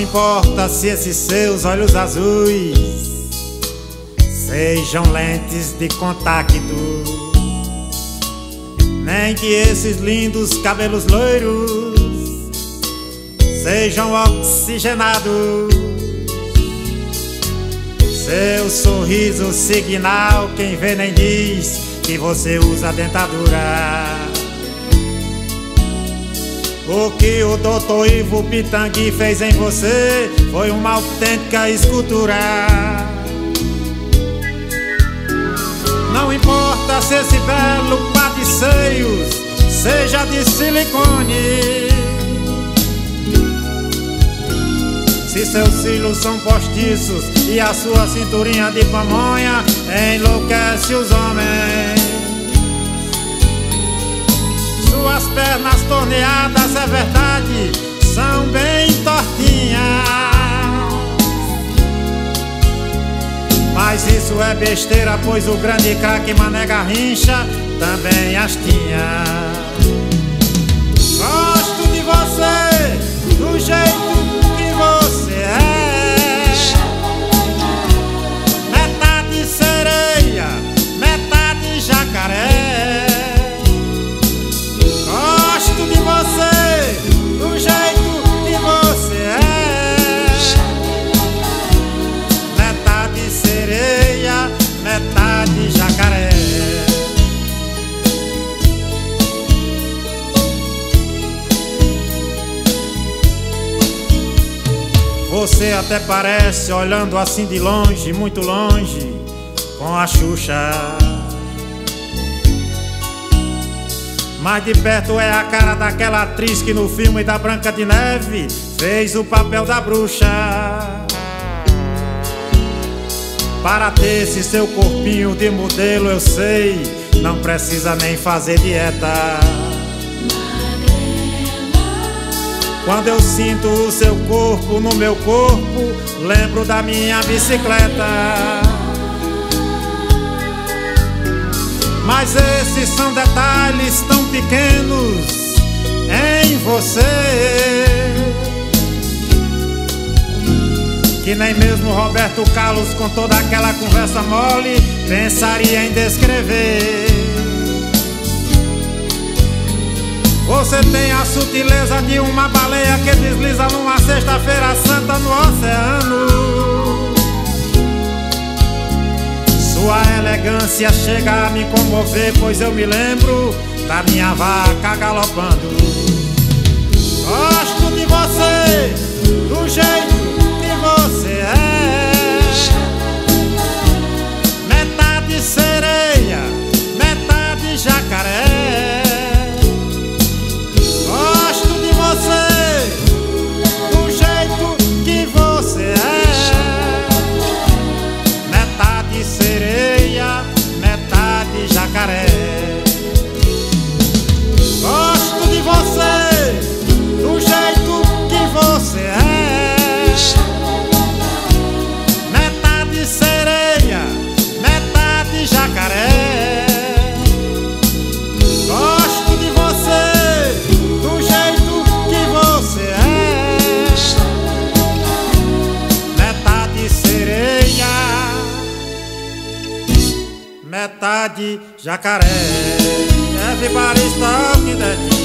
importa se esses seus olhos azuis sejam lentes de contato, nem que esses lindos cabelos loiros sejam oxigenados. Seu sorriso signal, quem vê nem diz que você usa dentadura. O que o Dr. Ivo Pitangui fez em você foi uma autêntica escultura. Não importa se esse belo par de seios seja de silicone, se seus cílios são postiços e a sua cinturinha de pamonha enlouquece os homens. Suas pernas torneadas, é verdade, são bem tortinhas, mas isso é besteira, pois o grande craque Mané Garrincha também as tinha. Gosto de você, do jeito que você é, metade sereia, metade jacaré. Gosto de você, do jeito que você é, metade sereia, metade jacaré. Você até parece, olhando assim de longe, muito longe, com a Xuxa, mas de perto é a cara daquela atriz que no filme da Branca de Neve fez o papel da bruxa. Para ter esse seu corpinho de modelo, eu sei, não precisa nem fazer dieta. Quando eu sinto o seu corpo no meu corpo, lembro da minha bicicleta. Mas esses são detalhes tão pequenos em você que nem mesmo Roberto Carlos, com toda aquela conversa mole, pensaria em descrever. Você tem a sutileza de uma baleia que desliza numa sexta-feira santa no oceano. Sua elegância chega a me comover, pois eu me lembro da minha vaca galopando. Gosto de você, do jeito que você é, metade sereia, metade jacaré. Gosto de você, do jeito que você é, metade sereia, metade jacaré. Gosto de você, do jeito que você é, metade sereia, metade jacaré. Gosto de você, do jeito que você é, metade sereia, metade jacaré. Everybody's talking that